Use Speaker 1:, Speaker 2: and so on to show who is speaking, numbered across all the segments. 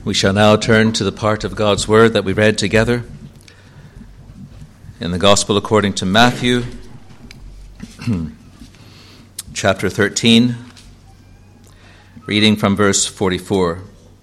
Speaker 1: We shall now turn to the part of God's Word that we read together in the Gospel according to Matthew, chapter 13, reading from verse 44.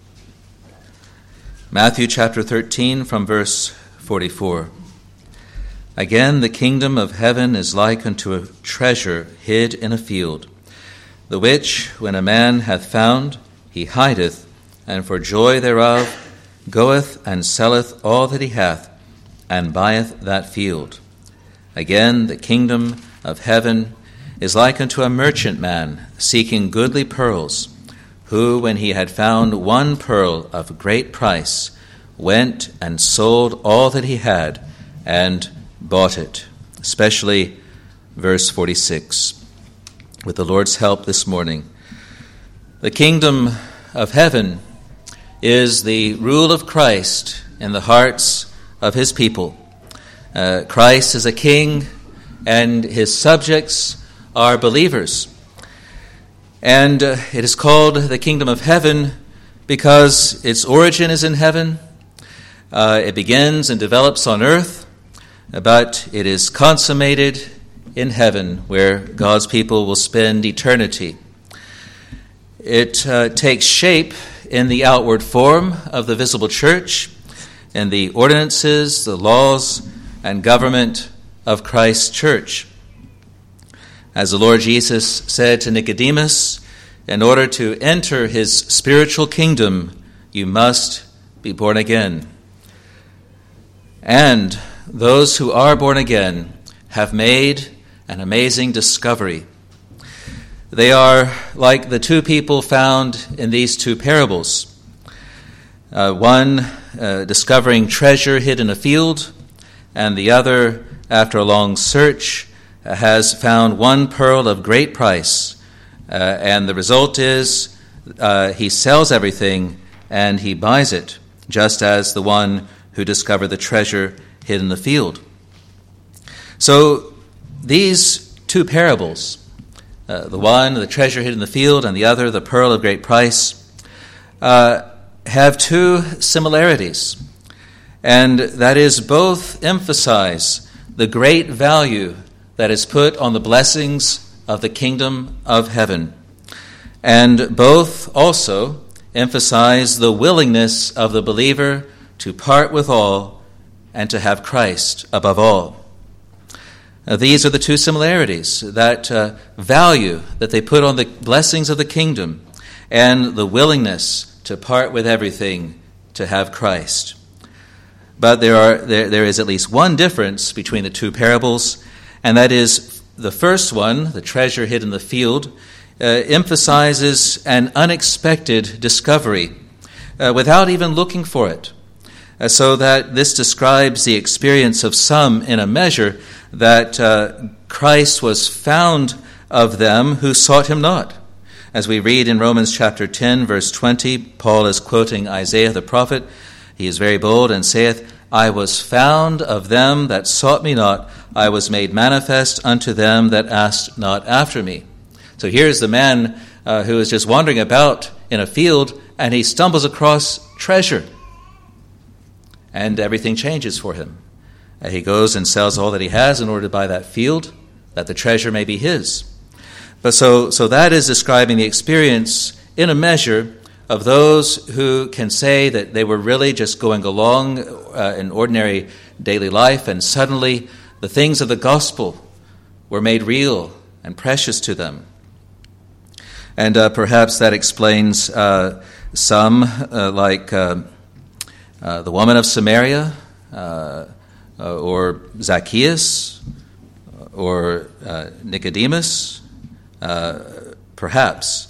Speaker 1: Matthew chapter 13 from verse 44. Again, the kingdom of heaven is like unto a treasure hid in a field, the which, when a man hath found, he hideth, and for joy thereof goeth and selleth all that he hath, and buyeth that field. Again, the kingdom of heaven is like unto a merchantman seeking goodly pearls, who, when he had found one pearl of great price, went and sold all that he had, and bought it. Especially verse 46. With the Lord's help this morning. The kingdom of heaven is the rule of Christ in the hearts of his people. Christ is a king, and his subjects are believers. And it is called the kingdom of heaven because its origin is in heaven. It begins and develops on earth, but it is consummated in heaven, where God's people will spend eternity. It takes shape in the outward form of the visible church, in the ordinances, the laws, and government of Christ's church. As the Lord Jesus said to Nicodemus, in order to enter his spiritual kingdom, you must be born again. And those who are born again have made an amazing discovery. They are like the two people found in these two parables. One discovering treasure hid in a field, and the other, after a long search, has found one pearl of great price. And the result is he sells everything and he buys it, just as the one who discovered the treasure hid in the field. So these two parables, the one, the treasure hid in the field, and the other, the pearl of great price, have two similarities. And that is, both emphasize the great value that is put on the blessings of the kingdom of heaven. And both also emphasize the willingness of the believer to part with all and to have Christ above all. These are the two similarities, that value that they put on the blessings of the kingdom and the willingness to part with everything to have Christ. But there is at least one difference between the two parables, and that is the first one, the treasure hid in the field, emphasizes an unexpected discovery without even looking for it. So that this describes the experience of some in a measure that Christ was found of them who sought him not. As we read in Romans chapter 10, verse 20, Paul is quoting Isaiah the prophet. He is very bold and saith, I was found of them that sought me not. I was made manifest unto them that asked not after me. So here's the man who is just wandering about in a field, and he stumbles across treasure. And everything changes for him. He goes and sells all that he has in order to buy that field, that the treasure may be his. But so that is describing the experience in a measure of those who can say that they were really just going along in ordinary daily life, and suddenly the things of the gospel were made real and precious to them. And perhaps that explains some, like the woman of Samaria, or Zacchaeus, or Nicodemus, perhaps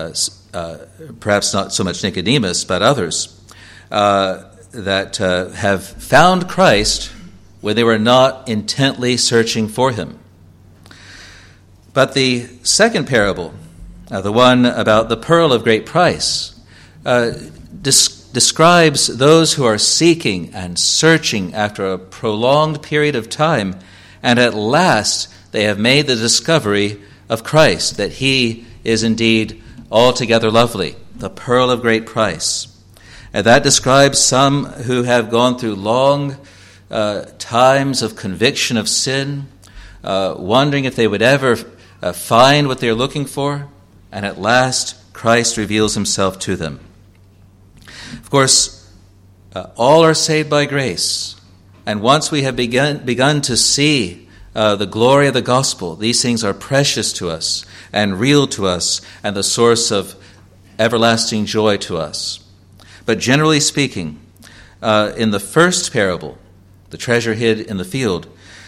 Speaker 1: not so much Nicodemus, but others, that have found Christ when they were not intently searching for him. But the second parable, the one about the pearl of great price, describes those who are seeking and searching after a prolonged period of time, and at last they have made the discovery of Christ, that he is indeed altogether lovely, the pearl of great price. And that describes some who have gone through long times of conviction of sin, wondering if they would ever find what they're looking for, and at last Christ reveals himself to them. Of course, all are saved by grace, and once we have begun to see the glory of the gospel, these things are precious to us and real to us and the source of everlasting joy to us. But generally speaking, in the first parable, the treasure hid in the field,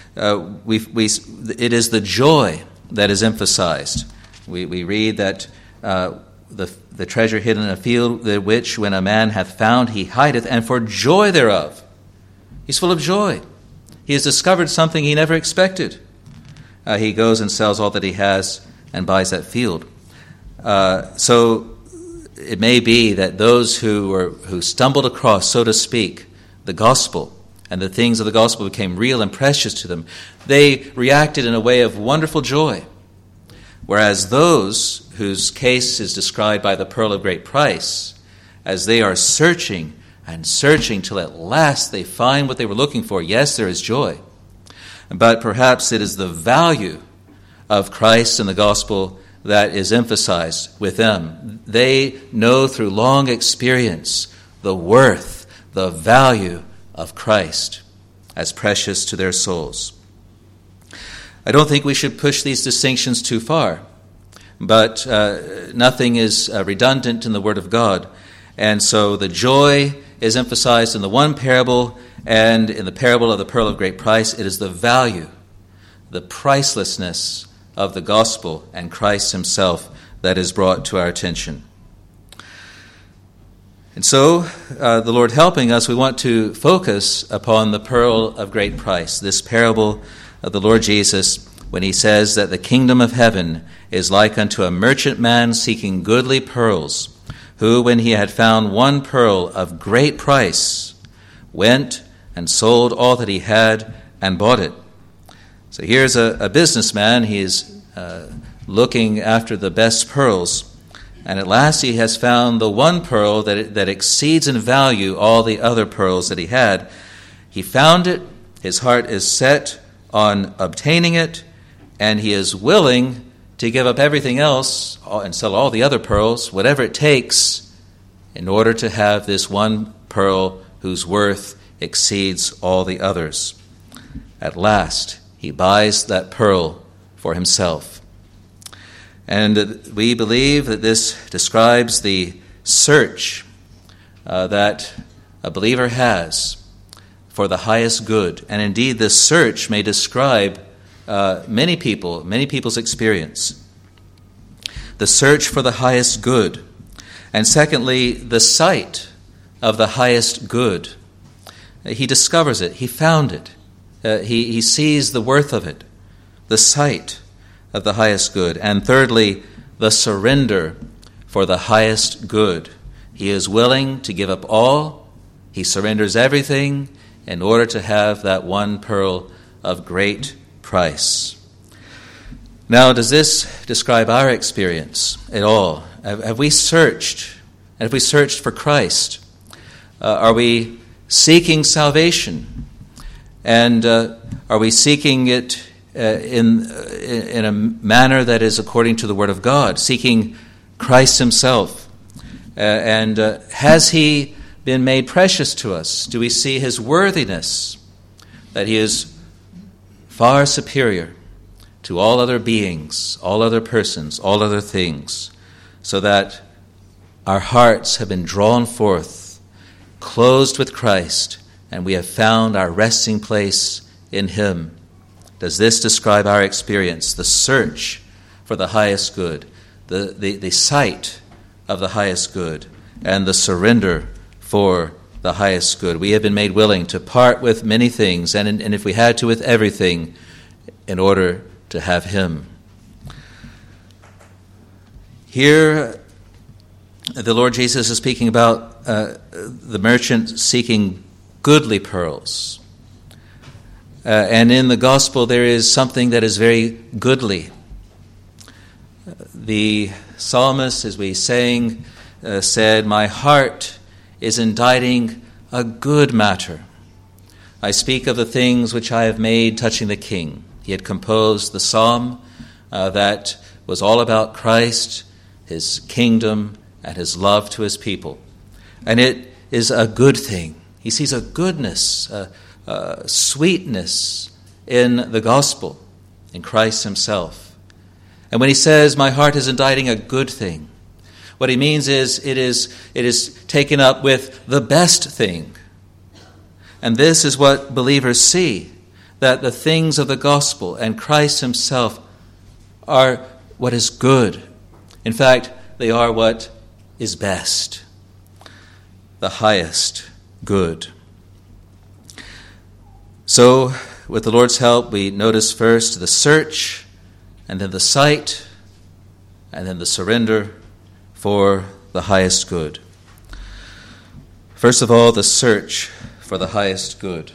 Speaker 1: it is the joy that is emphasized. We read that the treasure hid in a field, the which when a man hath found, he hideth, and for joy thereof. He's full of joy. He has discovered something he never expected. He goes and sells all that he has and buys that field. So it may be that those who stumbled across, so to speak, the gospel, and the things of the gospel became real and precious to them, they reacted in a way of wonderful joy. Whereas those whose case is described by the pearl of great price, as they are searching and searching till at last they find what they were looking for, yes, there is joy. But perhaps it is the value of Christ and the gospel that is emphasized with them. They know through long experience the worth, the value of Christ as precious to their souls. I don't think we should push these distinctions too far, but nothing is redundant in the Word of God. And so the joy is emphasized in the one parable, and in the parable of the pearl of great price, it is the value, the pricelessness of the gospel and Christ himself that is brought to our attention. And so, the Lord helping us, we want to focus upon the pearl of great price, this parable of the Lord Jesus, when he says that the kingdom of heaven is like unto a merchant man seeking goodly pearls, who, when he had found one pearl of great price, went and sold all that he had and bought it. So here's a businessman. He is looking after the best pearls, and at last he has found the one pearl that exceeds in value all the other pearls that he had. He found it, his heart is set on obtaining it, and he is willing to give up everything else and sell all the other pearls, whatever it takes, in order to have this one pearl whose worth exceeds all the others. At last, he buys that pearl for himself. And we believe that this describes the search that a believer has for the highest good. And indeed, this search may describe many people's experience. The search for the highest good. And secondly, the sight of the highest good. He discovers it. He found it. He sees the worth of it. The sight of the highest good. And thirdly, the surrender for the highest good. He is willing to give up all. He surrenders everything in order to have that one pearl of great price. Now, does this describe our experience at all? Have we searched? Have we searched for Christ? Are we seeking salvation? And are we seeking it in a manner that is according to the Word of God, seeking Christ himself? And has he been made precious to us? Do we see his worthiness, that he is far superior to all other beings, all other persons, all other things, so that our hearts have been drawn forth, closed with Christ, and we have found our resting place in him? Does this describe our experience, the search for the highest good, the sight of the highest good, and the surrender for the highest good? We have been made willing to part with many things, and if we had to, with everything, in order to have him. Here, the Lord Jesus is speaking about the merchant seeking goodly pearls. And in the gospel, there is something that is very goodly. The psalmist, as we sang, said, "My heart is inditing a good matter. I speak of the things which I have made touching the king. He had composed the psalm that was all about Christ, his kingdom, and his love to his people. And it is a good thing. He sees a goodness, a sweetness in the gospel, in Christ himself. And when he says, my heart is inditing a good thing, what he means is it is taken up with the best thing. And this is what believers see, that the things of the gospel and Christ himself are what is good. In fact, they are what is best, the highest good. So, with the Lord's help, we notice first the search, and then the sight, and then the surrender for the highest good. First of all, the search for the highest good.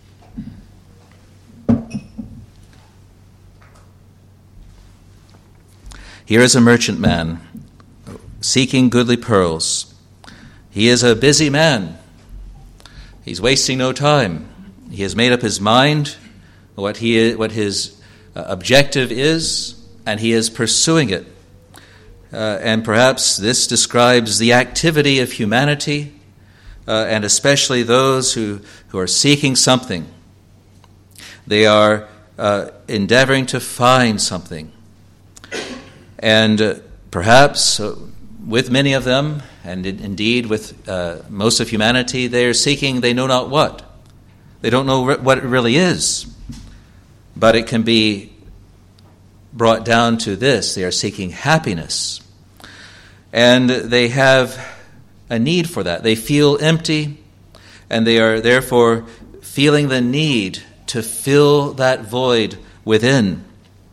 Speaker 1: Here is a merchantman seeking goodly pearls. He is a busy man. He's wasting no time. He has made up his mind what his objective is, and he is pursuing it. And perhaps this describes the activity of humanity, and especially those who are seeking something. They are endeavoring to find something. And perhaps with many of them, and indeed with most of humanity, they are seeking they know not what. They don't know what it really is. But it can be brought down to this. They are seeking happiness. And they have a need for that. They feel empty, and they are therefore feeling the need to fill that void within.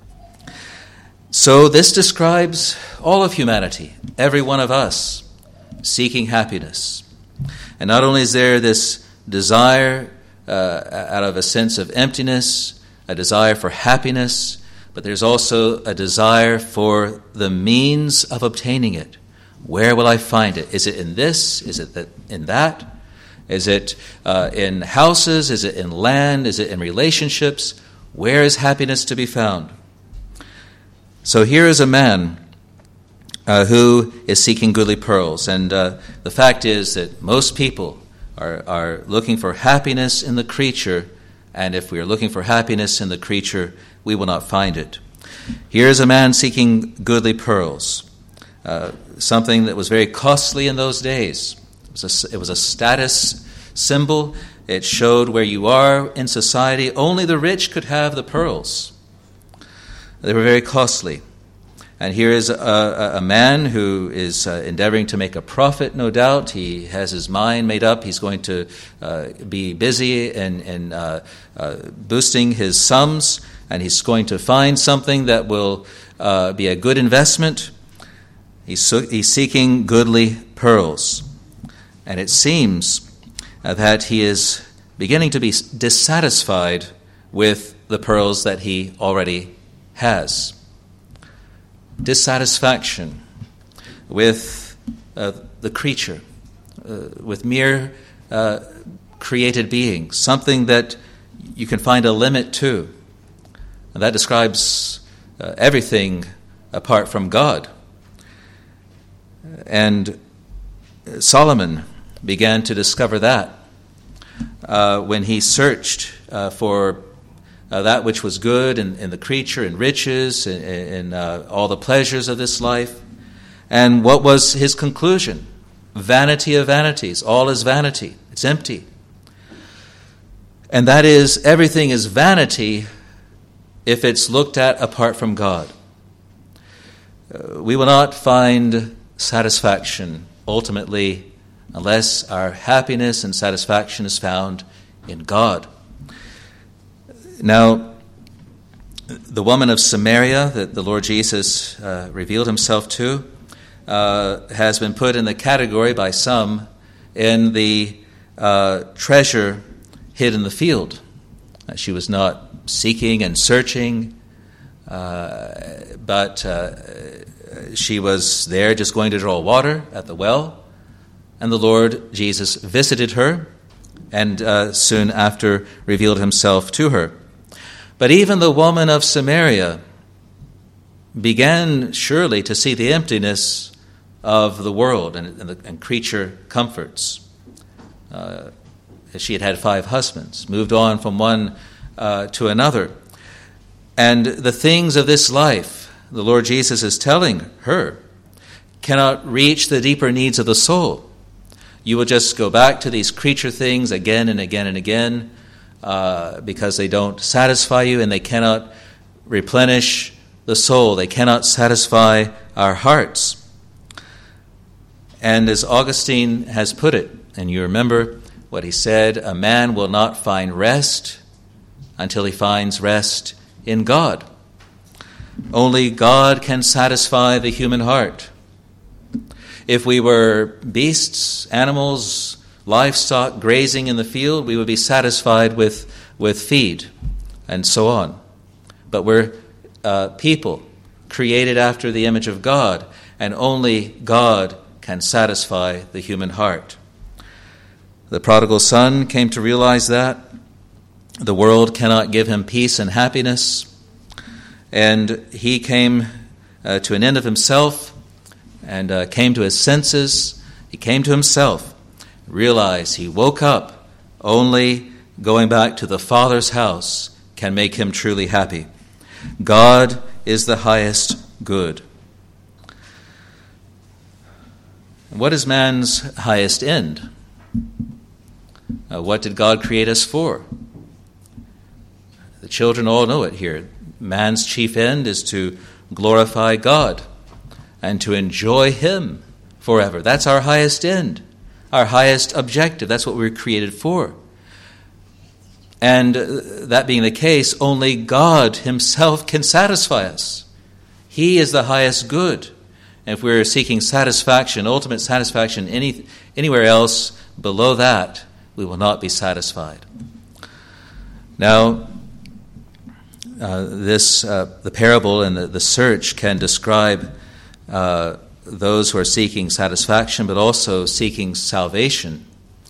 Speaker 1: So this describes all of humanity, every one of us, seeking happiness. And not only is there this desire out of a sense of emptiness, a desire for happiness, but there's also a desire for the means of obtaining it. Where will I find it? Is it in this? Is it in that? Is it in houses? Is it in land? Is it in relationships? Where is happiness to be found? So here is a man who is seeking goodly pearls. And the fact is that most people are looking for happiness in the creature, and if we are looking for happiness in the creature, we will not find it. Here is a man seeking goodly pearls, something that was very costly in those days. It was a status symbol. It showed where you are in society. Only the rich could have the pearls. They were very costly. And here is a man who is endeavoring to make a profit, no doubt. He has his mind made up. He's going to be busy in boosting his sums, and he's going to find something that will be a good investment. He's seeking goodly pearls. And it seems that he is beginning to be dissatisfied with the pearls that he already has. Dissatisfaction with the creature, with mere created being, something that you can find a limit to. And that describes everything apart from God. And Solomon began to discover that when he searched for that which was good in the creature, in riches, in all the pleasures of this life. And what was his conclusion? Vanity of vanities. All is vanity. It's empty. And that is, everything is vanity if it's looked at apart from God. We will not find satisfaction ultimately unless our happiness and satisfaction is found in God. Now, the woman of Samaria that the Lord Jesus revealed himself to has been put in the category by some in the treasure hid in the field. She was not seeking and searching, but she was there just going to draw water at the well, and the Lord Jesus visited her and soon after revealed himself to her. But even the woman of Samaria began surely to see the emptiness of the world and creature comforts. She had had 5 husbands, moved on from one to another. And the things of this life, the Lord Jesus is telling her, cannot reach the deeper needs of the soul. You will just go back to these creature things again and again and again because they don't satisfy you and they cannot replenish the soul. They cannot satisfy our hearts. And as Augustine has put it, and you remember what he said, a man will not find rest until he finds rest in God. Only God can satisfy the human heart. If we were beasts, animals, livestock grazing in the field, we would be satisfied with feed and so on. But we're people created after the image of God, and only God can satisfy the human heart. The prodigal son came to realize that. The world cannot give him peace and happiness. And he came to an end of himself and came to his senses. He came to himself, realized he woke up. Only going back to the Father's house can make him truly happy. God is the highest good. What is man's highest end? What did God create us for? The children all know it here. Man's chief end is to glorify God and to enjoy Him forever. That's our highest end, our highest objective. That's what we were created for. And that being the case, only God Himself can satisfy us. He is the highest good. And if we're seeking satisfaction, ultimate satisfaction, anywhere else below that, we will not be satisfied. Now, the parable and the search can describe those who are seeking satisfaction, but also seeking salvation.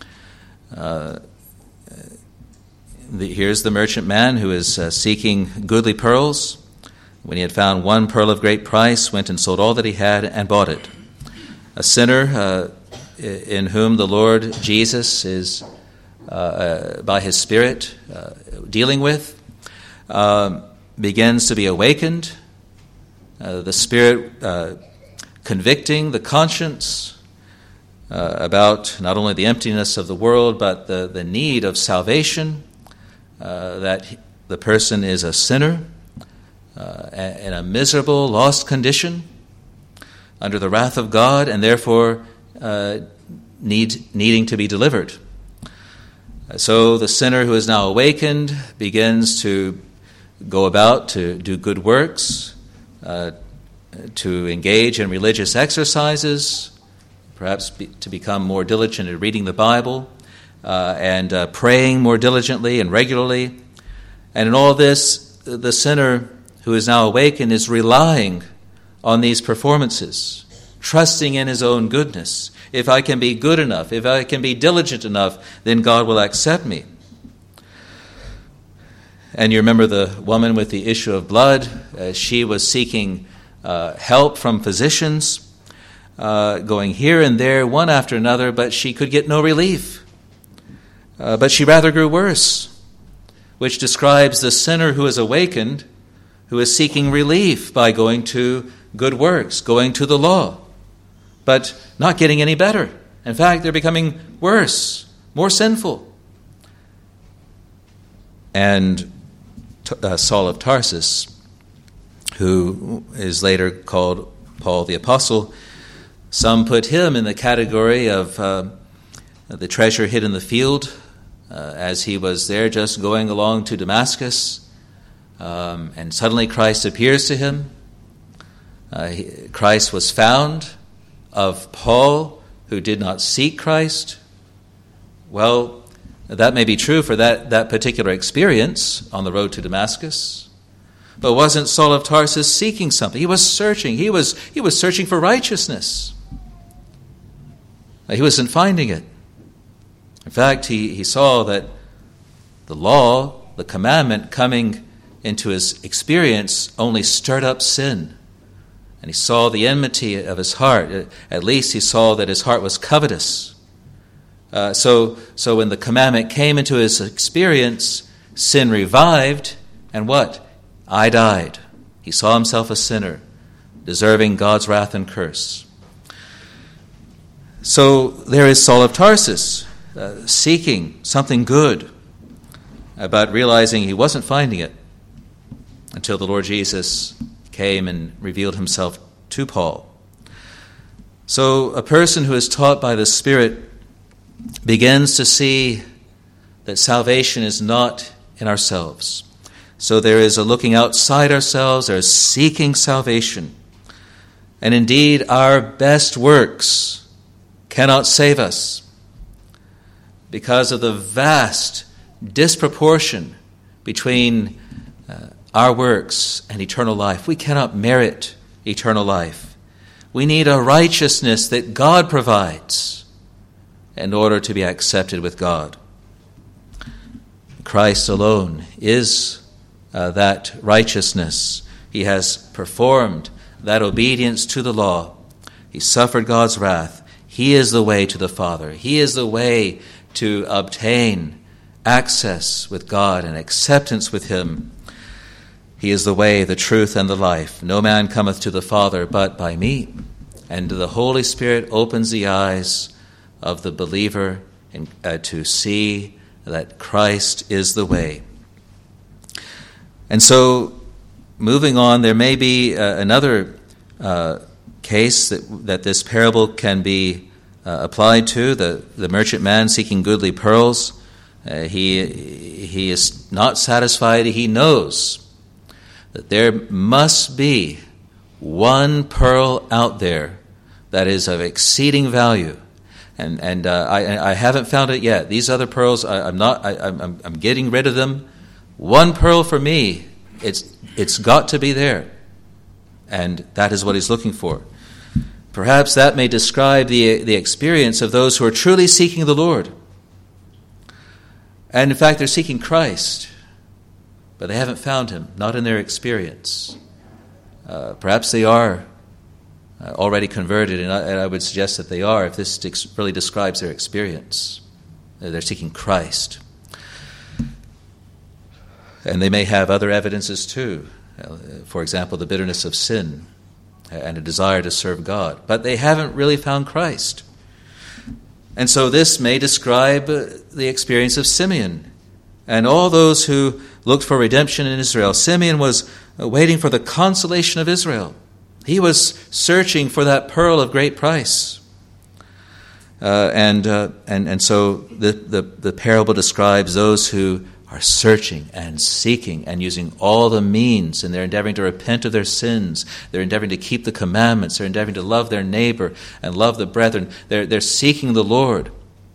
Speaker 1: Here's the merchant man who is seeking goodly pearls. When he had found one pearl of great price, went and sold all that he had and bought it. A sinner in whom the Lord Jesus is, by His Spirit, dealing with, begins to be awakened. The Spirit convicting the conscience about not only the emptiness of the world, but the need of salvation, that the person is a sinner, in a miserable, lost condition, under the wrath of God, and therefore needing to be delivered. So the sinner who is now awakened begins to go about to do good works, to engage in religious exercises, perhaps to become more diligent in reading the Bible, and praying more diligently and regularly. And in all this, the sinner who is now awakened is relying on these performances, trusting in his own goodness. If I can be good enough, if I can be diligent enough, then God will accept me. And you remember the woman with the issue of blood. She was seeking help from physicians, going here and there, one after another, but she could get no relief. But she rather grew worse, which describes the sinner who is awakened, who is seeking relief by going to good works, going to the law, but not getting any better. In fact, they're becoming worse, more sinful. And Saul of Tarsus, who is later called Paul the Apostle, some put him in the category of the treasure hid in the field, as he was there just going along to Damascus, and suddenly Christ appears to him. Christ was found of Paul, who did not seek Christ. Well, that may be true for that particular experience on the road to Damascus. But wasn't Saul of Tarsus seeking something? He was searching. He was searching for righteousness. He wasn't finding it. In fact, he saw that the law, the commandment coming into his experience only stirred up sin. And he saw the enmity of his heart. At least he saw that his heart was covetous. So when the commandment came into his experience, sin revived, and what? I died. He saw himself a sinner, deserving God's wrath and curse. So there is Saul of Tarsus, seeking something good, but realizing he wasn't finding it until the Lord Jesus came and revealed himself to Paul. So a person who is taught by the Spirit begins to see that salvation is not in ourselves. So there is a looking outside ourselves, there is seeking salvation. And indeed, our best works cannot save us because of the vast disproportion between our works and eternal life. We cannot merit eternal life. We need a righteousness that God provides in order to be accepted with God. Christ alone is that righteousness. He has performed that obedience to the law. He suffered God's wrath. He is the way to the Father. He is the way to obtain access with God and acceptance with Him. He is the way, the truth, and the life. No man cometh to the Father but by me. And the Holy Spirit opens the eyes of the believer to see that Christ is the way. And so, moving on, there may be another case that this parable can be applied to, the merchant man seeking goodly pearls. He is not satisfied. He knows that there must be one pearl out there that is of exceeding value, and I haven't found it yet. These other pearls, I'm getting rid of them. One pearl for me, it's got to be there, and that is what he's looking for. Perhaps that may describe the experience of those who are truly seeking the Lord, and in fact they're seeking Christ, but they haven't found Him, not in their experience. Perhaps they are already converted, and I would suggest that they are, if this really describes their experience. They're seeking Christ. And they may have other evidences too. For example, the bitterness of sin and a desire to serve God. But they haven't really found Christ. And so this may describe the experience of Simeon and all those who looked for redemption in Israel. Simeon was waiting for the consolation of Israel. He was searching for that pearl of great price. And so the parable describes those who are searching and seeking and using all the means, and they're endeavoring to repent of their sins. They're endeavoring to keep the commandments. They're endeavoring to love their neighbor and love the brethren. They're seeking the Lord.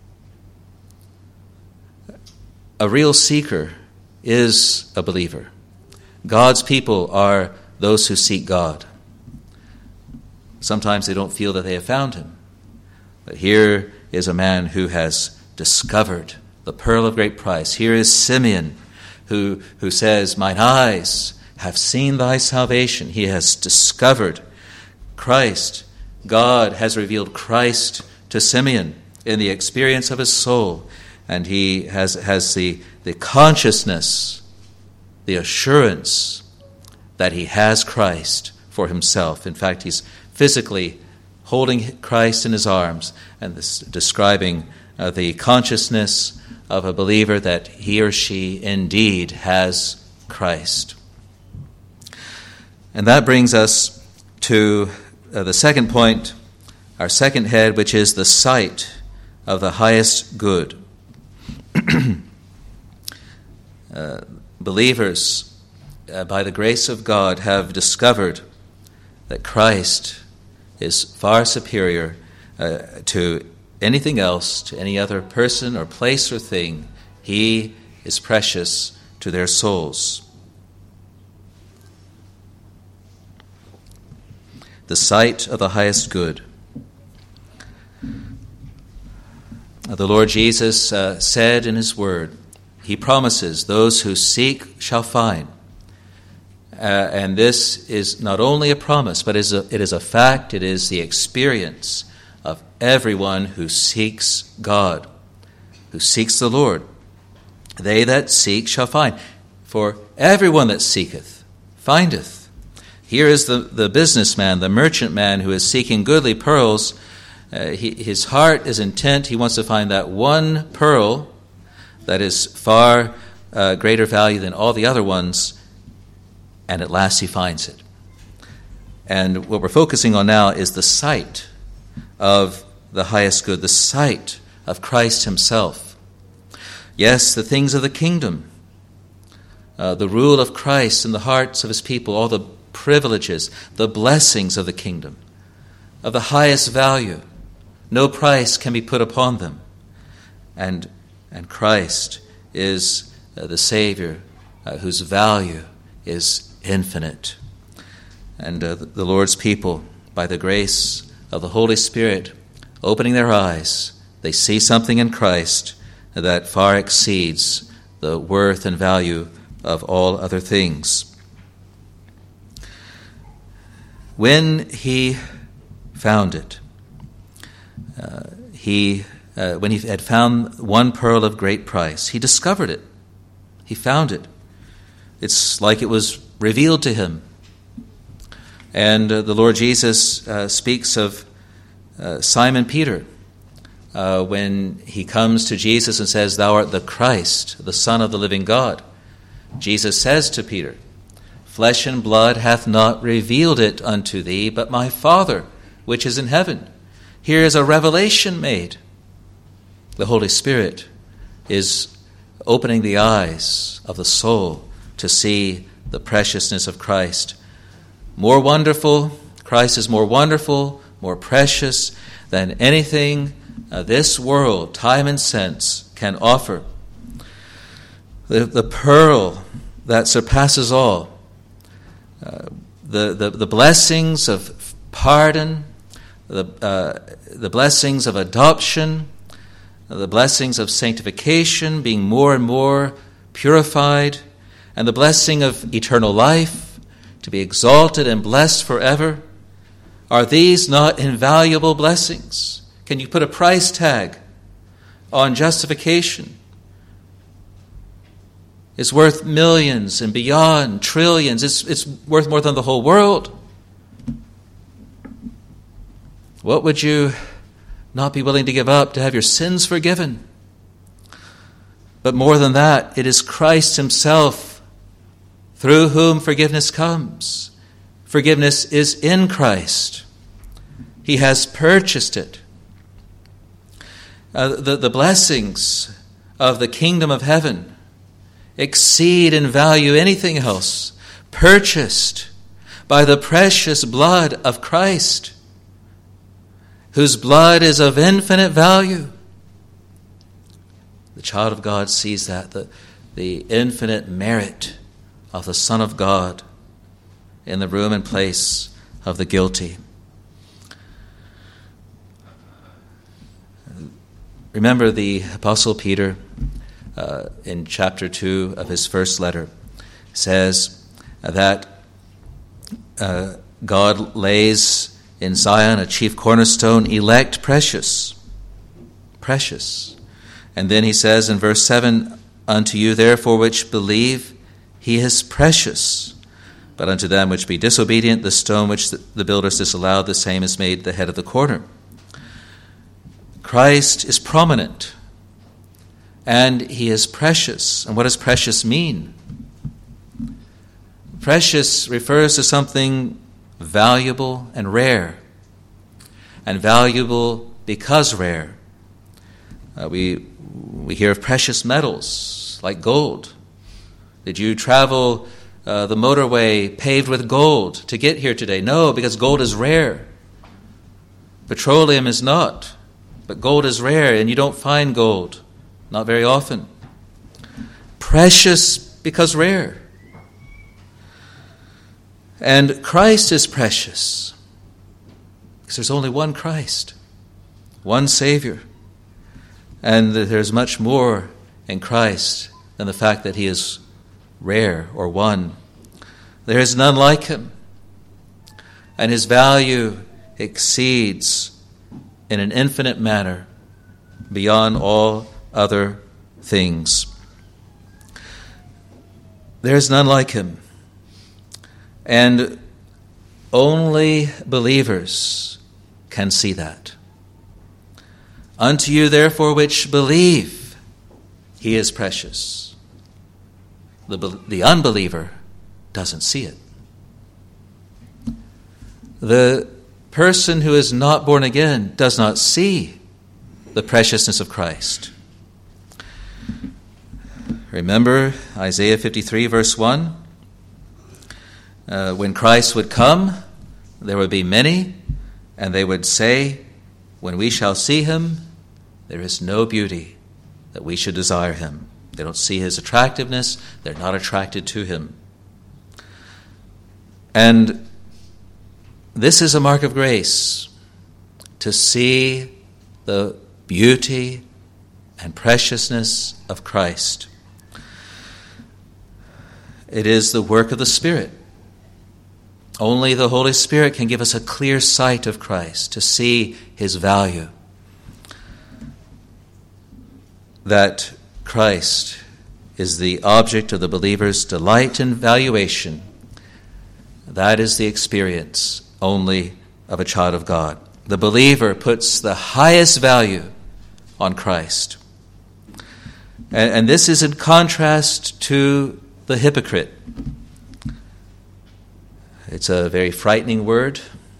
Speaker 1: A real seeker is a believer. God's people are those who seek God. Sometimes they don't feel that they have found Him. But here is a man who has discovered the pearl of great price. Here is Simeon who says, "Mine eyes have seen thy salvation." He has discovered Christ. God has revealed Christ to Simeon in the experience of his soul. And he has the consciousness, the assurance that he has Christ for himself. In fact, he's physically holding Christ in his arms and describing the consciousness of a believer that he or she indeed has Christ. And that brings us to the second point, our second head, which is the sight of the highest good. Believers, by the grace of God, have discovered that Christ is far superior to anything else, to any other person or place or thing. He is precious to their souls. The sight of the highest good. The Lord Jesus said in his word, he promises, those who seek shall find. And this is not only a promise, but it is a fact, it is the experience of everyone who seeks God, who seeks the Lord. They that seek shall find. For everyone that seeketh findeth. Here is the businessman, the merchant man who is seeking goodly pearls. His heart is intent. He wants to find that one pearl that is far greater value than all the other ones, and at last he finds it. And what we're focusing on now is the sight of the highest good, the sight of Christ himself. Yes, the things of the kingdom, the rule of Christ in the hearts of his people, all the privileges, the blessings of the kingdom, of the highest value. No price can be put upon them. And Christ is the Savior whose value is infinite. And the Lord's people, by the grace of the Holy Spirit, opening their eyes, they see something in Christ that far exceeds the worth and value of all other things. When he found it, when he had found one pearl of great price, he discovered it. He found it. It's like it was revealed to him. And the Lord Jesus speaks of Simon Peter when he comes to Jesus and says, "Thou art the Christ, the Son of the living God." Jesus says to Peter, "Flesh and blood hath not revealed it unto thee, but my Father which is in heaven." Here is a revelation made. The Holy Spirit is opening the eyes of the soul to see the preciousness of Christ. More wonderful, Christ is more wonderful, more precious than anything this world, time and sense, can offer. The pearl that surpasses all. The blessings of pardon, the blessings of adoption, the blessings of sanctification, being more and more purified, and the blessing of eternal life, to be exalted and blessed forever. Are these not invaluable blessings? Can you put a price tag on justification? It's worth millions and beyond, trillions. It's worth more than the whole world. What would you not be willing to give up to have your sins forgiven? But more than that, it is Christ himself through whom forgiveness comes. Forgiveness is in Christ. He has purchased it. The blessings of the kingdom of heaven exceed in value anything else, purchased by the precious blood of Christ, whose blood is of infinite value. The child of God sees that, the infinite merit of the Son of God in the room and place of the guilty. Remember the Apostle Peter in chapter 2 of his first letter says that God lays in Zion a chief cornerstone, elect, precious. And then he says in verse 7, "Unto you therefore which believe, he is precious. But unto them which be disobedient, the stone which the builders disallowed, the same is made the head of the corner." Christ is prominent, and he is precious. And what does precious mean? Precious refers to something valuable and rare, and valuable because rare. We hear of precious metals like gold. Did you travel the motorway paved with gold to get here today? No, because gold is rare. Petroleum is not, but gold is rare, and you don't find gold, not very often. Precious because rare. And Christ is precious because there's only one Christ, one Savior. and that there's much more in Christ than the fact that he is rare or one. There is none like him, and his value exceeds in an infinite manner beyond all other things. There is none like him, and only believers can see that. Unto you, therefore, which believe, he is precious. The unbeliever doesn't see it. The person who is not born again does not see the preciousness of Christ. Remember Isaiah 53, verse 1? When Christ would come, there would be many, and they would say, when we shall see him, there is no beauty that we should desire him. They don't see his attractiveness. They're not attracted to him. And this is a mark of grace, to see the beauty and preciousness of Christ. It is the work of the Spirit. Only the Holy Spirit can give us a clear sight of Christ, to see his value. That Christ is the object of the believer's delight and valuation. That is the experience only of a child of God. The believer puts the highest value on Christ. And this is in contrast to the hypocrite. It's a very frightening word,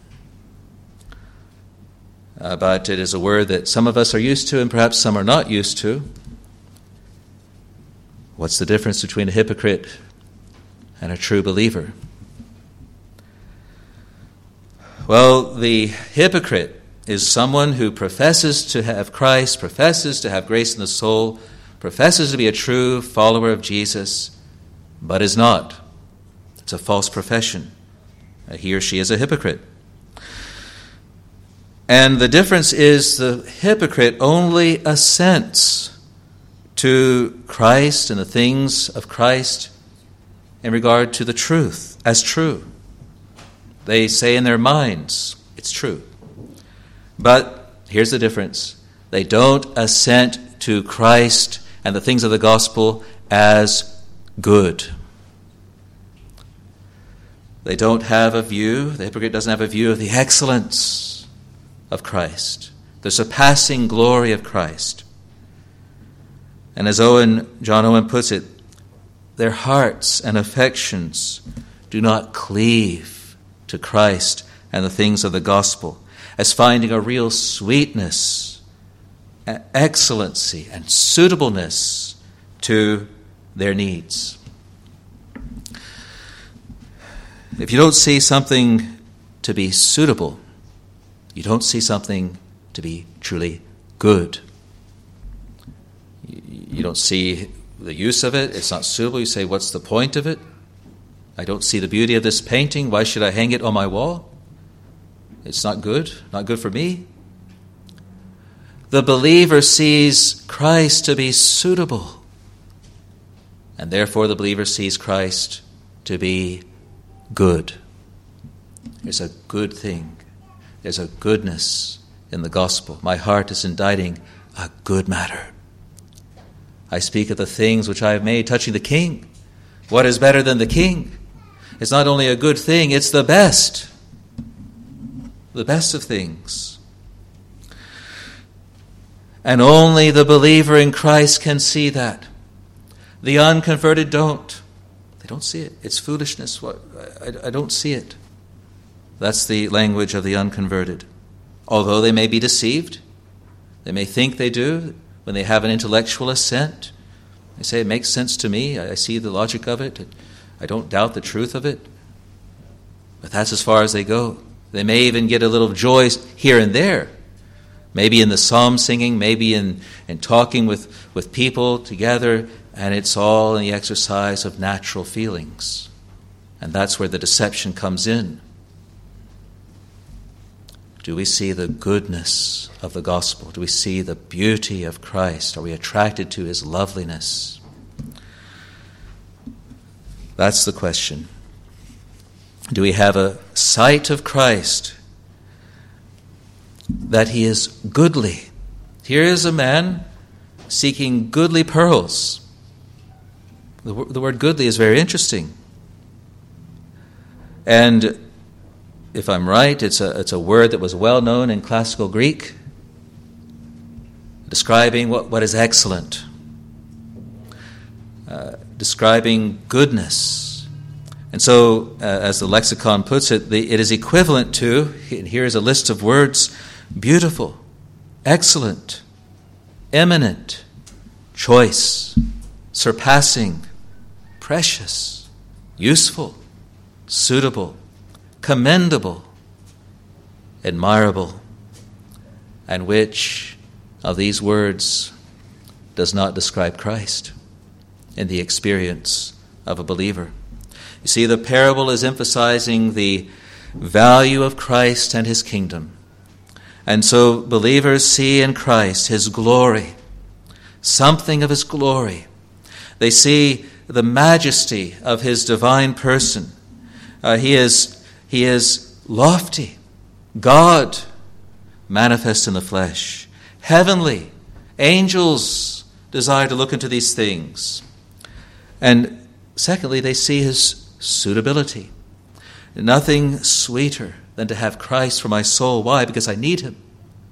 Speaker 1: but it is a word that some of us are used to and perhaps some are not used to. What's the difference between a hypocrite and a true believer? Well, the hypocrite is someone who professes to have Christ, professes to have grace in the soul, professes to be a true follower of Jesus, but is not. It's a false profession. He or she is a hypocrite. And the difference is the hypocrite only assents to Christ and the things of Christ in regard to the truth as true. They say in their minds, it's true. But here's the difference. They don't assent to Christ and the things of the gospel as good. They don't have a view, the hypocrite doesn't have a view of the excellence of Christ, the surpassing glory of Christ. And as John Owen puts it, their hearts and affections do not cleave to Christ and the things of the gospel as finding a real sweetness, excellency, and suitableness to their needs. If you don't see something to be suitable, you don't see something to be truly good. You don't see the use of it. It's not suitable. You say, what's the point of it? I don't see the beauty of this painting. Why should I hang it on my wall? It's not good for me. The believer sees Christ to be suitable, and therefore the believer sees Christ to be good. There's a good thing. There's a goodness in the gospel. My heart is inditing a good matter. I speak of the things which I have made touching the King. What is better than the King? It's not only a good thing, it's the best of things. And only the believer in Christ can see that. The unconverted don't. They don't see it. It's foolishness. I don't see it. That's the language of the unconverted. Although they may be deceived, they may think they do when they have an intellectual assent. They say, it makes sense to me. I see the logic of it. I don't doubt the truth of it. But that's as far as they go. They may even get a little joy here and there. Maybe in the psalm singing, maybe in talking with people together, and it's all in the exercise of natural feelings. And that's where the deception comes in. Do we see the goodness of the gospel? Do we see the beauty of Christ? Are we attracted to his loveliness? That's the question. Do we have a sight of Christ, that he is goodly? Here is a man seeking goodly pearls. The word goodly is very interesting. And if I'm right, it's a word that was well known in classical Greek, describing what is excellent, describing goodness. And so, as the lexicon puts it, it is equivalent to, here is a list of words, beautiful, excellent, eminent, choice, surpassing, precious, useful, suitable, commendable, admirable. And which of these words does not describe Christ in the experience of a believer? You see, the parable is emphasizing the value of Christ and his kingdom. And so believers see in Christ his glory, something of his glory. They see the majesty of his divine person. He is lofty, God manifest in the flesh, heavenly. Angels desire to look into these things. And secondly, they see his suitability. Nothing sweeter than to have Christ for my soul. Why? Because I need him.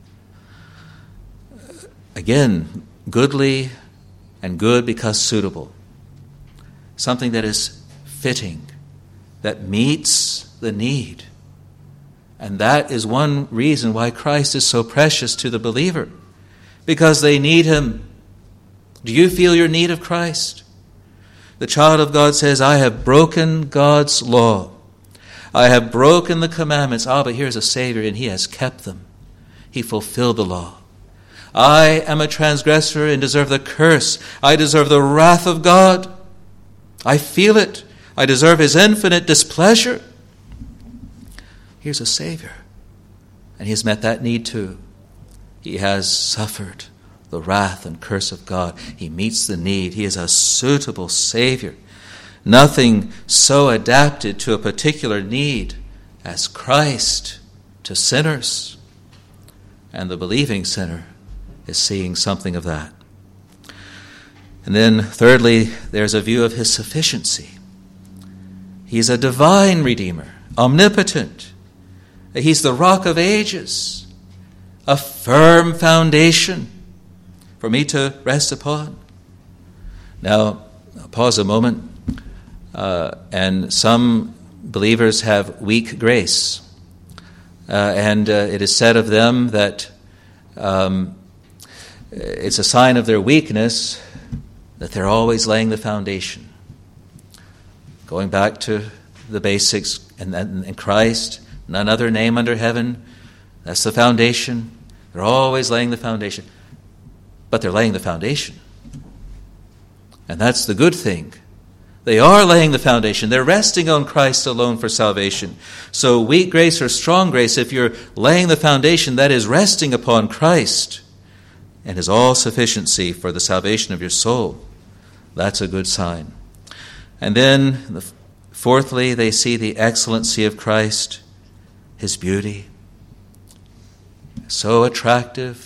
Speaker 1: Again, goodly and good because suitable. Something that is fitting, that meets the need. And that is one reason why Christ is so precious to the believer, because they need him. Do you feel your need of Christ? The child of God says, I have broken God's law. I have broken the commandments. But here's a Savior, and he has kept them. He fulfilled the law. I am a transgressor and deserve the curse. I deserve the wrath of God. I feel it. I deserve his infinite displeasure. Here's a Savior, and he has met that need too. He has suffered the wrath and curse of God. He meets the need. He is a suitable Savior. Nothing so adapted to a particular need as Christ to sinners. And the believing sinner is seeing something of that. And then thirdly, there's a view of his sufficiency. He's a divine Redeemer, omnipotent. He's the rock of ages, a firm foundation for me to rest upon. Now, I'll pause a moment. And some believers have weak grace. And it is said of them that it's a sign of their weakness that they're always laying the foundation. Going back to the basics, and Christ, none other name under heaven, that's the foundation. They're always laying the foundation. But they're laying the foundation. And that's the good thing. They are laying the foundation. They're resting on Christ alone for salvation. So weak grace or strong grace, if you're laying the foundation, that is resting upon Christ and his all-sufficiency for the salvation of your soul. That's a good sign. And then, fourthly, they see the excellency of Christ, his beauty. So attractive,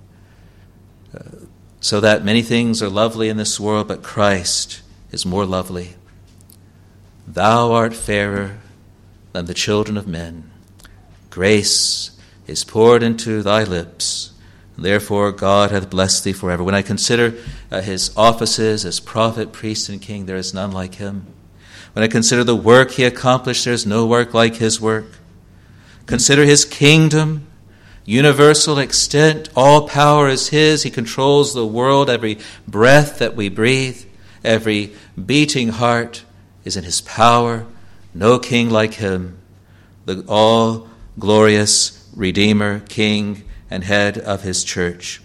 Speaker 1: so that many things are lovely in this world, but Christ is more lovely. Thou art fairer than the children of men. Grace is poured into thy lips. Therefore God hath blessed thee forever. When I consider his offices as prophet, priest, and king, there is none like him. When I consider the work he accomplished, there is no work like his work. Consider his kingdom, universal extent, all power is his. He controls the world. Every breath that we breathe, every beating heart is in his power. No king like him, the all-glorious Redeemer, King, and head of his church.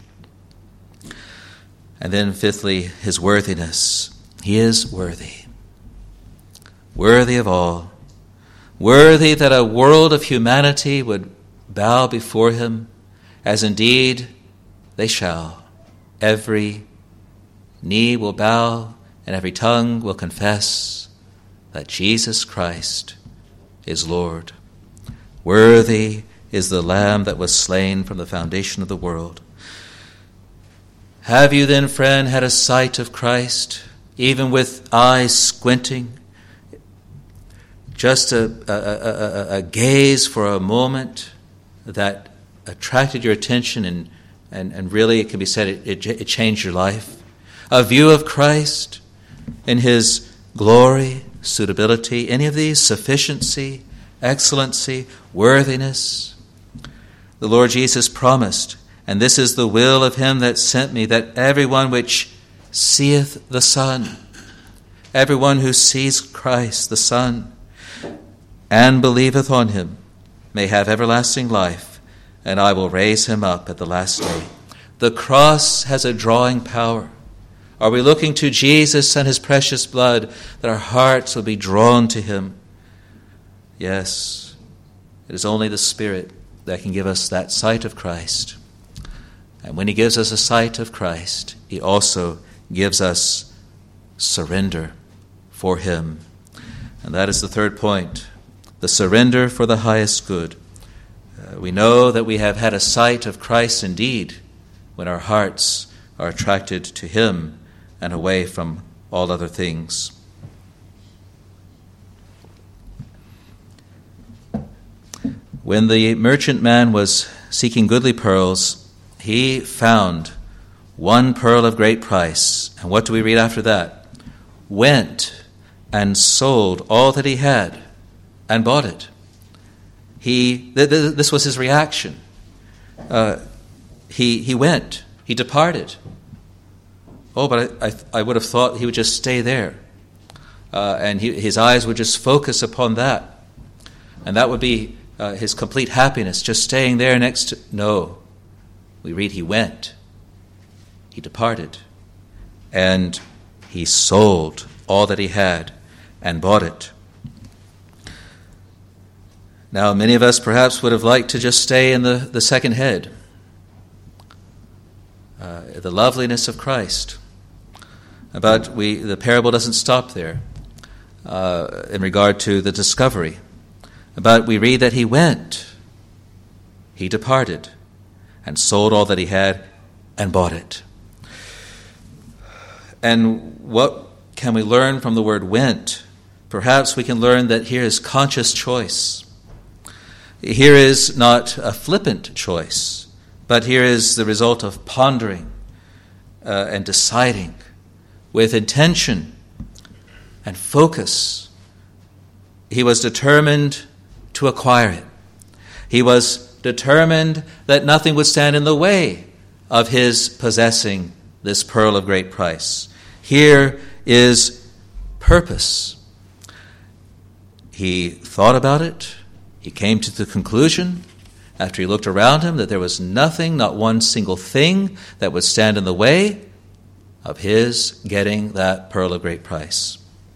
Speaker 1: And then fifthly, his worthiness. He is worthy. Worthy of all. Worthy that a world of humanity would bow before him, as indeed they shall. Every knee will bow and every tongue will confess that Jesus Christ is Lord. Worthy is the Lamb that was slain from the foundation of the world. Have you then, friend, had a sight of Christ, even with eyes squinting? Just a gaze for a moment that attracted your attention and really, it can be said, it changed your life. A view of Christ in his glory, suitability, any of these, sufficiency, excellency, worthiness. The Lord Jesus promised, and this is the will of him that sent me, that everyone which seeth the Son, everyone who sees Christ the Son, and believeth on him, may have everlasting life, and I will raise him up at the last day. The cross has a drawing power. Are we looking to Jesus and his precious blood that our hearts will be drawn to him? Yes, it is only the Spirit that can give us that sight of Christ. And when he gives us a sight of Christ, he also gives us surrender for him. And that is the third point, the surrender for the highest good. We know that we have had a sight of Christ indeed when our hearts are attracted to him and away from all other things. When the merchant man was seeking goodly pearls, he found one pearl of great price. And what do we read after that? Went and sold all that he had and bought it. This was his reaction. He went. He departed. Oh, but I would have thought he would just stay there. And his eyes would just focus upon that. And that would be his complete happiness, just staying there next to... No. We read he went. He departed. And he sold all that he had and bought it. Now, many of us perhaps would have liked to just stay in the second head. The loveliness of Christ. But the parable doesn't stop there in regard to the discovery. But we read that he went, he departed, and sold all that he had and bought it. And what can we learn from the word went? Perhaps we can learn that here is conscious choice. Here is not a flippant choice, but here is the result of pondering and deciding with intention and focus. He was determined to acquire it. He was determined that nothing would stand in the way of his possessing this pearl of great price. Here is purpose. He thought about it. He came to the conclusion, after he looked around him, that there was nothing, not one single thing, that would stand in the way of his getting that pearl of great price.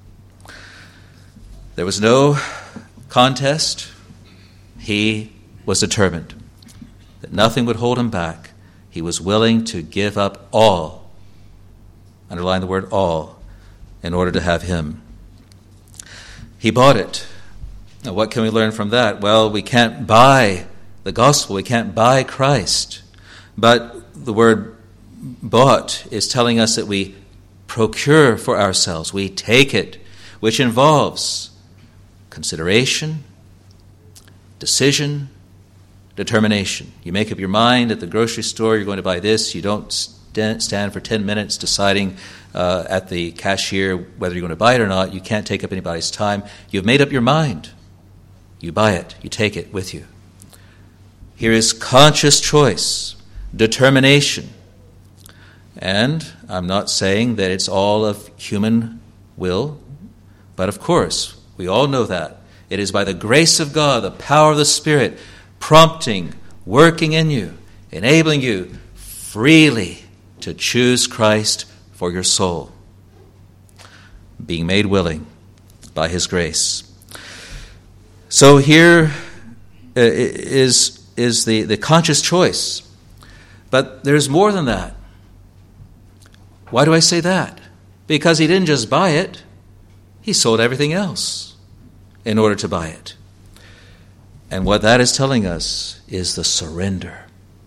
Speaker 1: There was no contest. He was determined that nothing would hold him back. He was willing to give up all, underline the word all, in order to have him. He bought it. Now, what can we learn from that? Well, we can't buy the gospel. We can't buy Christ. But the word bought is telling us that we procure for ourselves. We take it, which involves consideration, decision, determination. You make up your mind at the grocery store, you're going to buy this. You don't stand for 10 minutes deciding at the cashier whether you're going to buy it or not. You can't take up anybody's time. You've made up your mind. You buy it. You take it with you. Here is conscious choice, determination. And I'm not saying that it's all of human will, but of course, we all know that. It is by the grace of God, the power of the Spirit, prompting, working in you, enabling you freely to choose Christ for your soul, being made willing by his grace. So here is is the conscious choice. But there's more than that. Why do I say that? Because he didn't just buy it. He sold everything else in order to buy it. And what that is telling us is the surrender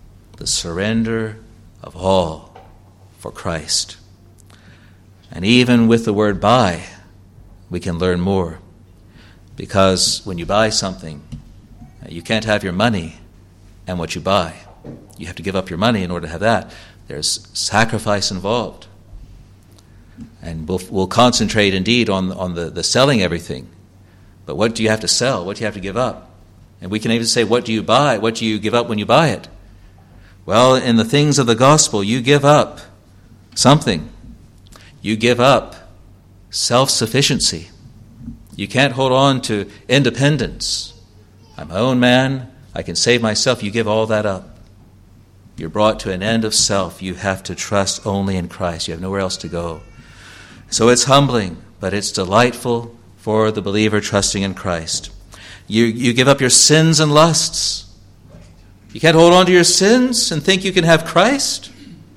Speaker 1: of all for Christ. And even with the word buy, we can learn more. Because when you buy something, you can't have your money and what you buy. You have to give up your money in order to have that. There's sacrifice involved. And we'll concentrate indeed on the selling everything. But what do you have to sell? What do you have to give up? And we can even say, what do you buy? What do you give up when you buy it? Well, in the things of the gospel, you give up something. You give up self-sufficiency. You can't hold on to independence. I'm my own man. I can save myself. You give all that up. You're brought to an end of self. You have to trust only in Christ. You have nowhere else to go. So it's humbling, but it's delightful for the believer trusting in Christ. You give up your sins and lusts. You can't hold on to your sins and think you can have Christ.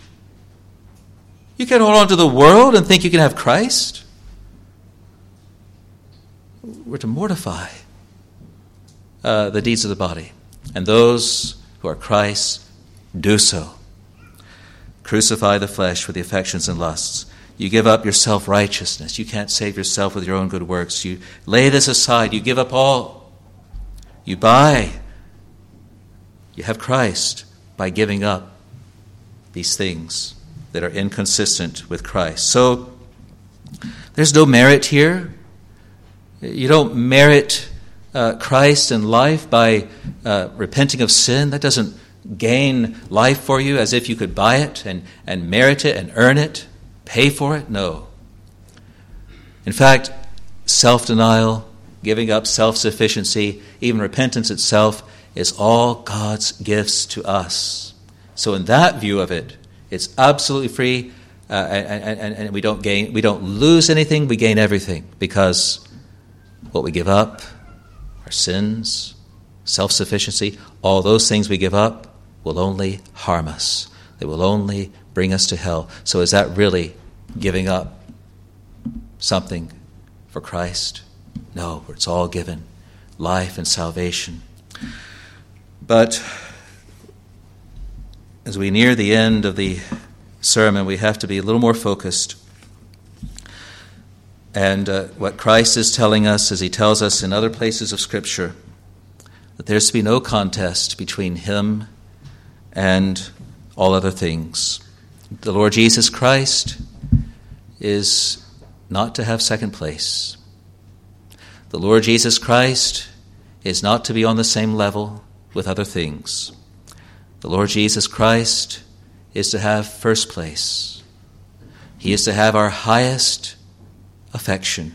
Speaker 1: You can't hold on to the world and think you can have Christ. We're to mortify the deeds of the body. And those who are Christ do so. Crucify the flesh with the affections and lusts. You give up your self-righteousness. You can't save yourself with your own good works. You lay this aside. You give up all. You buy. You have Christ by giving up these things that are inconsistent with Christ. So there's no merit here. You don't merit Christ and life by repenting of sin. That doesn't gain life for you as if you could buy it and merit it and earn it, pay for it. No. In fact, self-denial, giving up self-sufficiency, even repentance itself, is all God's gifts to us. So in that view of it, it's absolutely free, and we don't lose anything, we gain everything, because what we give up, our sins, self-sufficiency, all those things we give up will only harm us. They will only bring us to hell. So is that really giving up something for Christ? No, it's all given, life and salvation. But as we near the end of the sermon, we have to be a little more focused. And what Christ is telling us, as he tells us in other places of Scripture, that there's to be no contest between him and all other things. The Lord Jesus Christ is not to have second place. The Lord Jesus Christ is not to be on the same level with other things. The Lord Jesus Christ is to have first place. He is to have our highest affection.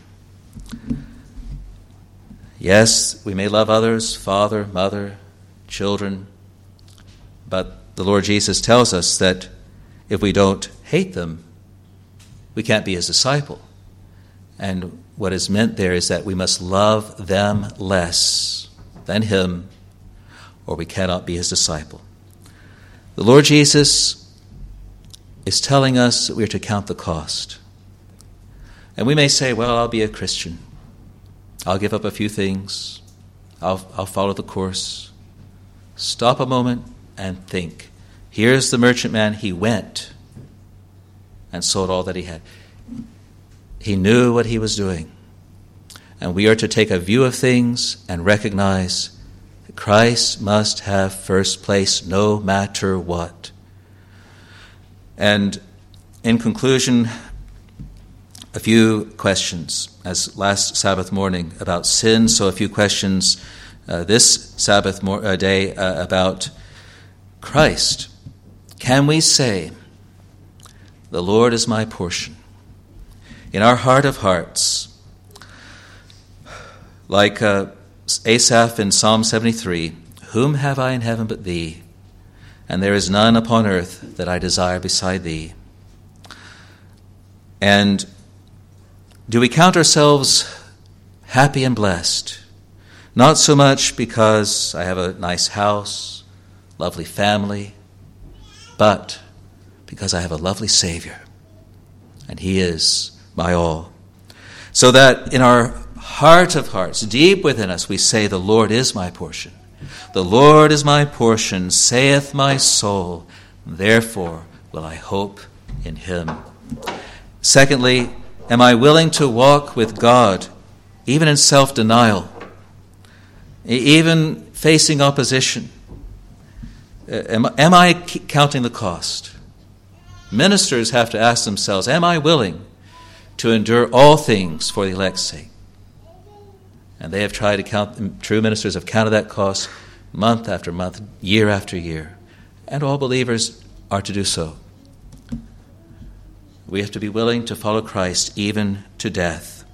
Speaker 1: Yes, we may love others, father, mother, children, but the Lord Jesus tells us that if we don't hate them, we can't be his disciple. And what is meant there is that we must love them less than him, or we cannot be his disciple. The Lord Jesus is telling us that we are to count the cost. And we may say, well, I'll be a Christian. I'll give up a few things. I'll follow the course. Stop a moment and think. Here's the merchantman. He went and sold all that he had. He knew what he was doing. And we are to take a view of things and recognize that Christ must have first place no matter what. And in conclusion, a few questions, as last Sabbath morning about sin, so a few questions this Sabbath day about Christ. Can we say, the Lord is my portion? In our heart of hearts, like Asaph in Psalm 73, whom have I in heaven but thee? And there is none upon earth that I desire beside thee. And do we count ourselves happy and blessed? Not so much because I have a nice house, lovely family, but because I have a lovely Savior, and He is my all. So that in our heart of hearts, deep within us, we say, the Lord is my portion. The Lord is my portion, saith my soul. Therefore will I hope in Him. Secondly, am I willing to walk with God, even in self-denial, even facing opposition? Am I counting the cost? Ministers have to ask themselves, am I willing to endure all things for the elect's sake? And they have tried to count, true ministers have counted that cost month after month, year after year. And all believers are to do so. We have to be willing to follow Christ even to death.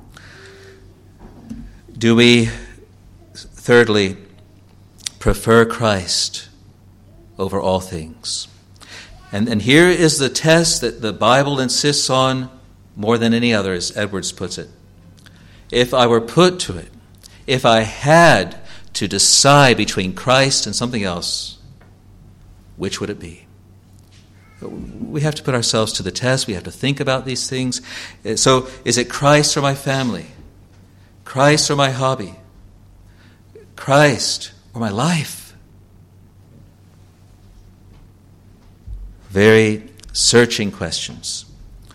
Speaker 1: Do we, thirdly, prefer Christ over all things? And here is the test that the Bible insists on more than any other, as Edwards puts it. If I were put to it, if I had to decide between Christ and something else, which would it be? We have to put ourselves to the test. We have to think about these things. So, is it Christ or my family? Christ or my hobby? Christ or my life? Very searching questions.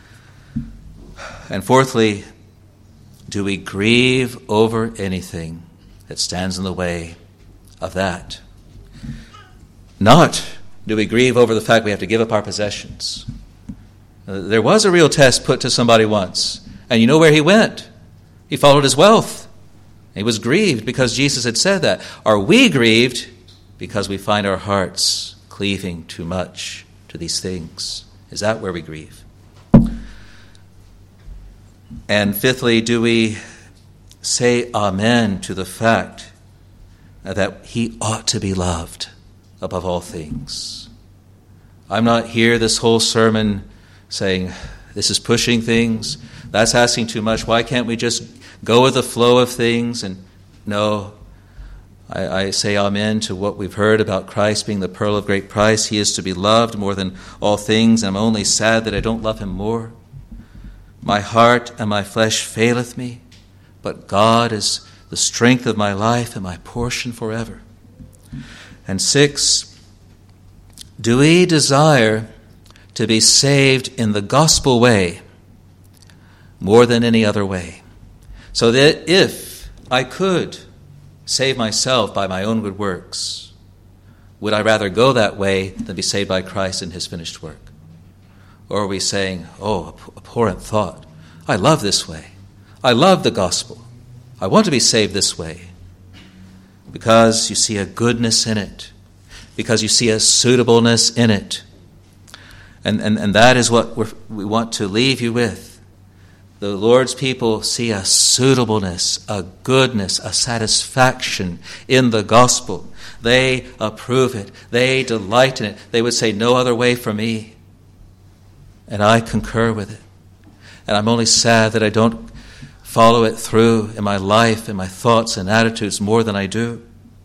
Speaker 1: And fourthly, do we grieve over anything that stands in the way of that? Not do we grieve over the fact we have to give up our possessions. There was a real test put to somebody once, and you know where he went. He followed his wealth. He was grieved because Jesus had said that. Are we grieved because we find our hearts cleaving too much to these things? Is that where we grieve? And fifthly, do we say amen to the fact that He ought to be loved above all things? I'm not here this whole sermon saying, this is pushing things, that's asking too much, why can't we just go with the flow of things? And no, I say amen to what we've heard about Christ being the pearl of great price. He is to be loved more than all things, and I'm only sad that I don't love Him more. My heart and my flesh faileth me, but God is the strength of my life and my portion forever. And 6, do we desire to be saved in the gospel way more than any other way? So that if I could save myself by my own good works, would I rather go that way than be saved by Christ and His finished work? Or are we saying, oh, abhorrent thought, I love this way. I love the gospel. I want to be saved this way. Because you see a goodness in it. Because you see a suitableness in it. And that is what we want to leave you with. The Lord's people see a suitableness, a goodness, a satisfaction in the gospel. They approve it. They delight in it. They would say, no other way for me. And I concur with it. And I'm only sad that I don't follow it through in my life, in my thoughts and attitudes more than I do.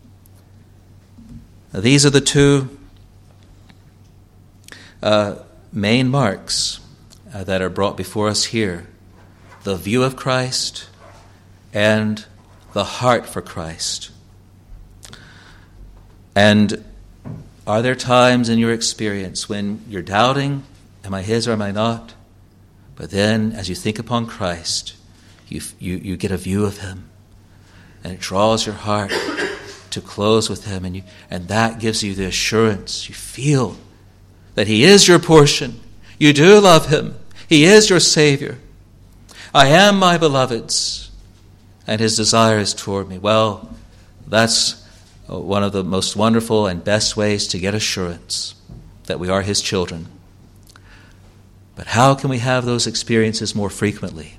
Speaker 1: Now, these are the two main marks that are brought before us here. The view of Christ and the heart for Christ. And are there times in your experience when you're doubting, am I His or am I not? But then, as you think upon Christ, you get a view of Him, and it draws your heart to close with Him, and that gives you the assurance. You feel that He is your portion. You do love Him. He is your Savior. I am my beloved's, and His desire is toward me. Well, that's one of the most wonderful and best ways to get assurance that we are His children. But how can we have those experiences more frequently?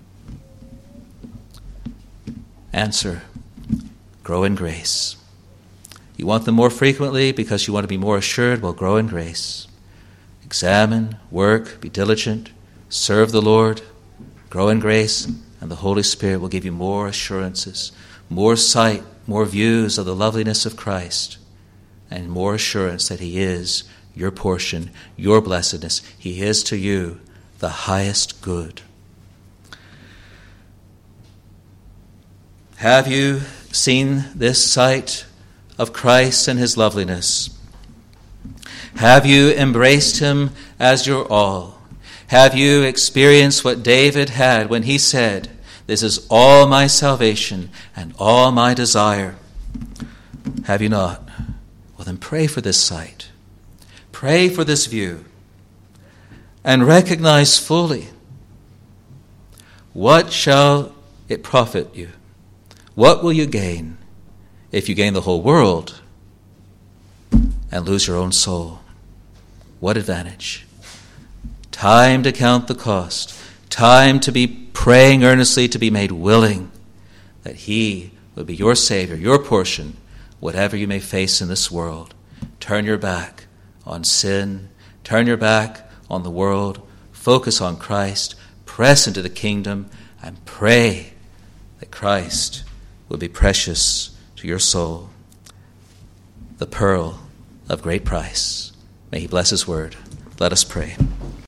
Speaker 1: Answer, grow in grace. You want them more frequently because you want to be more assured? Well, grow in grace. Examine, work, be diligent, serve the Lord, grow in grace, and the Holy Spirit will give you more assurances, more sight, more views of the loveliness of Christ, and more assurance that he is your portion, your blessedness. He is to you the highest good. Have you seen this sight of Christ and his loveliness? Have you embraced him as your all? Have you experienced what David had when he said, "This is all my salvation and all my desire"? Have you not? Well, then pray for this sight. Pray for this view. And recognize fully, what shall it profit you? What will you gain if you gain the whole world and lose your own soul? What advantage? Time to count the cost. Time to be praying earnestly to be made willing that he will be your Savior, your portion, whatever you may face in this world. Turn your back on sin. Turn your back on the world. Focus on Christ. Press into the kingdom and pray that Christ will be precious to your soul, the pearl of great price. May he bless his word. Let us pray.